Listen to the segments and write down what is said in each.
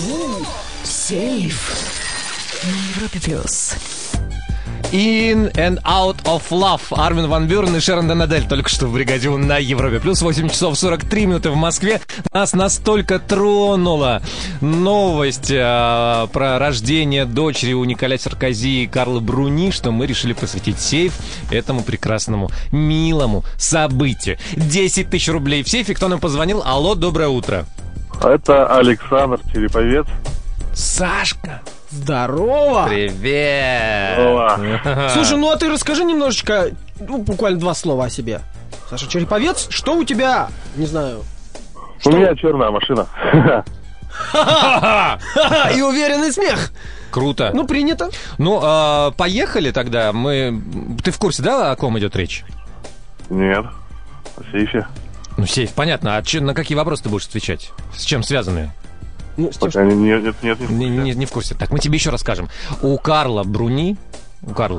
Сейф на Европе плюс. In and Out of Love. Армин ван Бюрен и Шерон Донадель только что в бригаде на Европе плюс. 8 часов 43 минуты в Москве. Нас настолько тронула новость про рождение дочери у Николя Саркози и Карлы Бруни, что мы решили посвятить сейф этому прекрасному, милому событию. 10 тысяч рублей в сейфе. Кто нам позвонил? Алло, доброе утро. Это Александр Череповец. Сашка. Здорово! Привет! Здорово. Слушай, ну а ты расскажи немножечко, буквально 2 слова о себе. Саша Череповец, что у тебя, не знаю... У меня черная машина. И уверенный смех. Круто. Ну, принято. Ну, поехали тогда. Ты в курсе, да, о ком идет речь? Нет, о сейфе. Ну, сейф, понятно. А на какие вопросы ты будешь отвечать? С чем связанные? Ну, с тем, Пока нет. Не в курсе. Так, мы тебе еще расскажем. У Карла Бруни, у Карла,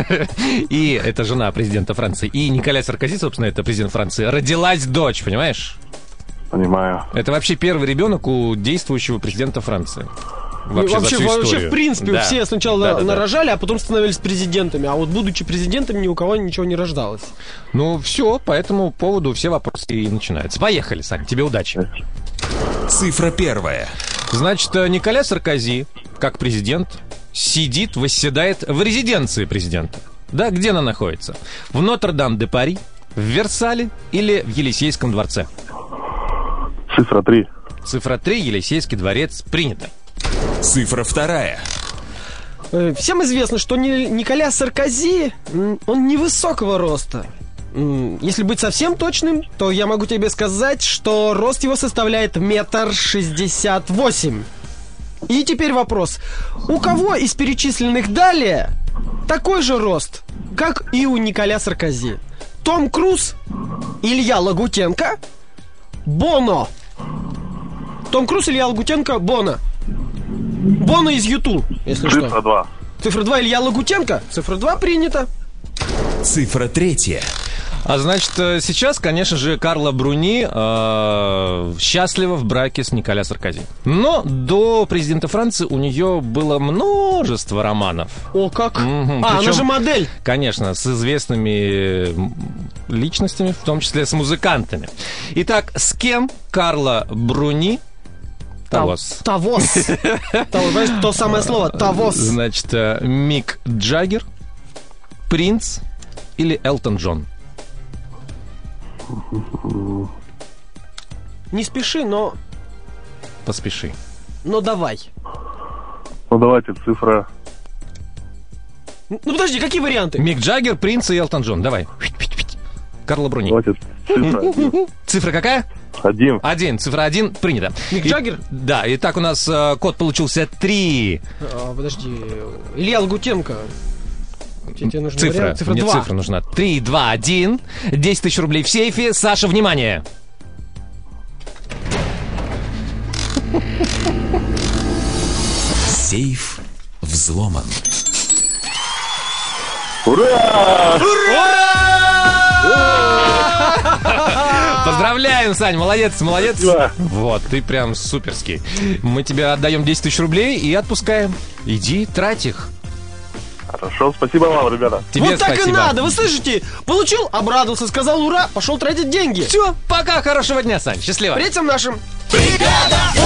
и это жена президента Франции, и Николя Саркози, собственно, это президент Франции, родилась дочь, понимаешь? Понимаю. Это вообще первый ребенок у действующего президента Франции. Вообще, за всю историю. в принципе, Да. все сначала Да. нарожали, а потом становились президентами. А вот будучи президентами, ни у кого ничего не рождалось. Ну, все, по этому поводу все вопросы и начинаются. Поехали, Сань, тебе удачи. Цифра первая. Значит, Николя Саркози, как президент, восседает в резиденции президента. Да, где она находится? В Нотр-Дам-де-Пари, в Версале или в Елисейском дворце? Цифра 3. Цифра 3, Елисейский дворец, принято. Цифра вторая. Всем известно, что Николя Саркози, он невысокого роста. Если быть совсем точным, то я могу тебе сказать, что рост его составляет 1,68 м. И теперь вопрос. У кого из перечисленных далее такой же рост, как и у Николя Саркози? Том Круз, Илья Лагутенко, Боно. Том Круз, Илья Лагутенко, Боно. Боно из Юту, если Цифра что. 2. Цифра 2, Илья Лагутенко. Цифра 2 принято. Цифра третья. А значит, сейчас, конечно же, Карла Бруни счастлива в браке с Николя Саркози. Но до президента Франции у нее было множество романов. О, как? Мгм. Она Причем, же модель. конечно, с известными личностями, в том числе с музыкантами. Итак, с кем Карла Бруни... Тавос. Тавос. Знаешь, то самое слово. Тавос. Значит, Мик Джаггер, Принц или Элтон Джон? Не спеши, но Поспеши. давай. Ну, давайте цифра. Ну, подожди, какие варианты? Мик Джаггер, Принц и Элтон Джон. Давай. Карла Бруни. Давайте цифра 1. Цифра какая? 1. 1. Цифра 1. Принято. Мик Джаггер? Да, итак, у нас код получился 3. Подожди. Илья Лагутенко. Тебе нужен Цифра. вариант? Цифра Мне 2. цифра нужна. 3, 2, 1. 10 тысяч рублей в сейфе. Саша, внимание. Сейф взломан. Ура! Поздравляем, Сань, молодец. Спасибо. Вот, ты прям суперский. Мы тебе отдаем 10 тысяч рублей и отпускаем. Иди, трать их. Хорошо, спасибо вам, ребята. Тебе Вот так спасибо. и надо, вы слышите? Получил, обрадовался, сказал ура, пошел тратить деньги. Все, пока, хорошего дня, Сань. Счастливо. Встретим нашим. Бригада!